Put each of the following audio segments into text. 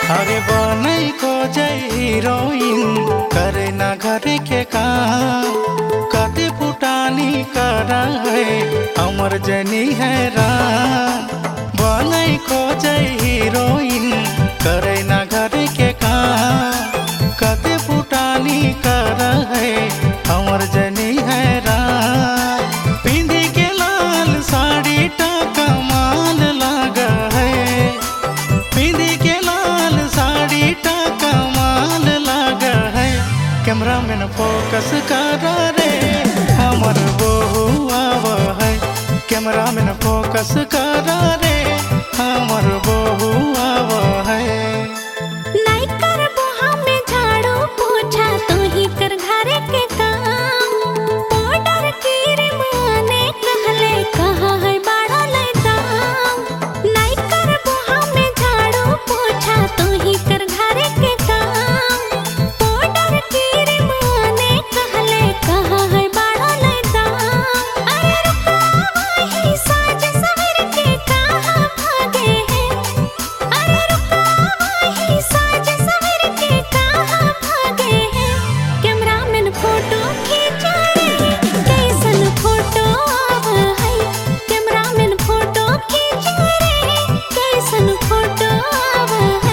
अरे बनई को जय हीरोइन करे ना घर के काम कते पुटानी कर है अमर जनी हैरान। बनई को जय हीरोइन करे ना घर के काम कते पुटानी कर है अमर जनी हैरान। पिंदी के लाल साड़ी टा कमाल लगा है पिंदी के लाल साड़ी टा कमाल लगा है। कैमरा मैन फोकस कर रे हमर बहू आव है कैमरा मैन फोकस कर रे हमर बहू आव है। नहीं कर बुहा में झाड़ू पोछा तू ही कर घरे के काम बॉर्डर की रे माने कहले कहा है बड़ा ले दाम। नहीं कर बुहा में झाड़ू पोछा तू ही कर घरे के काम बॉर्डर की रे माने कहले कहा है बड़ा ले दाम। अरे रुका वही साज सवर के कहाँ भागे हैं अरे रुका वही साज सवर के कहाँ भागे हैं। कैमरा मैन फोटो खींचा रे कैसन फोटो आव है कैमरा मैन फोटो खींचा रे कैसन फोटो आव है।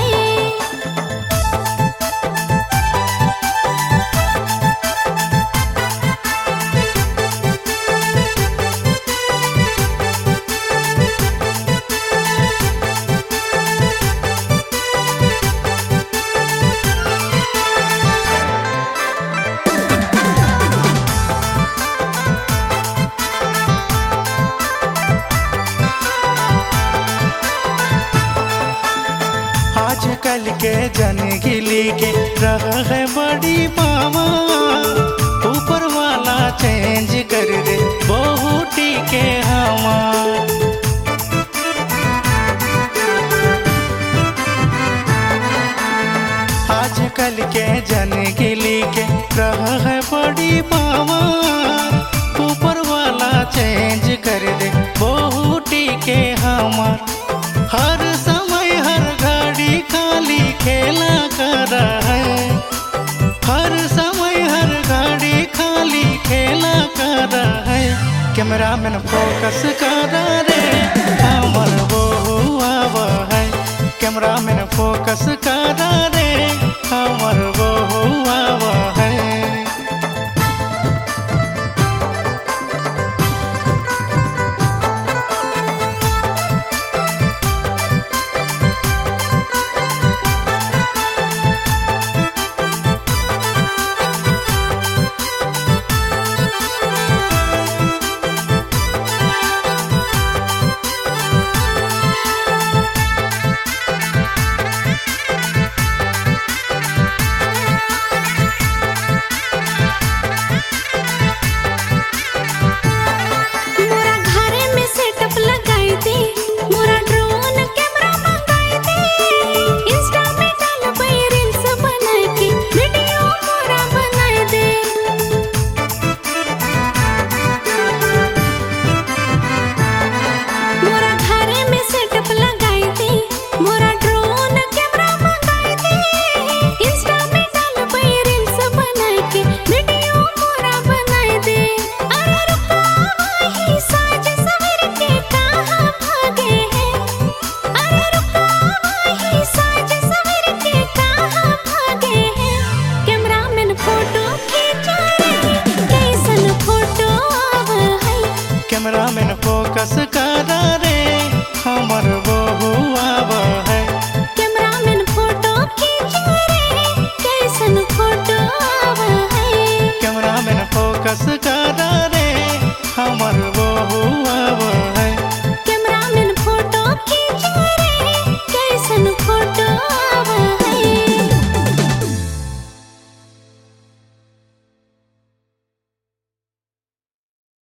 आजकल के जन गिली के रह है बड़ी मामा ऊपर वाला चेंज कर दे बहुटी के हमार। आजकल के जन गिली के रह है बड़ी मामा ऊपर वाला चेंज कर दे बहुटी के हमार। हर समय हर घड़ी खाली खेला कर है हर समय हर घड़ी खाली खेला कर है। कैमरा मैन फोकस कर